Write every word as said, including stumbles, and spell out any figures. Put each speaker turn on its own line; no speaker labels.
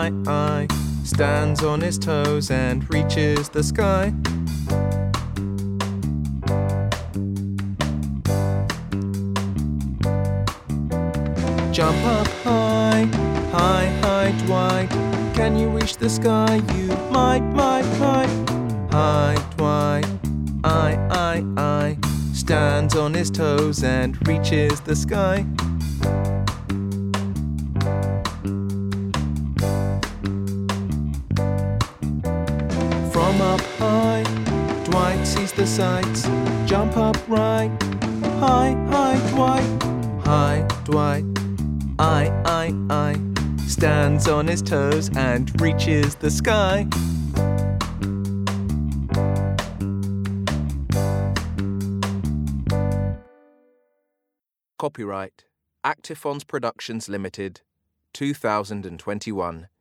I, I, stands on his toes and reaches the sky. Jump up high, high, high, Dwight. Can you reach the sky? You might, might, might. High, Dwight. I, I, I, stands on his toes and reaches the sky. From up high, Dwight sees the sights. Jump up right. High, high, Dwight. High, Dwight. I, I, I, stands on his toes and reaches the sky. Copyright Actifons Productions Limited, two thousand twenty-one.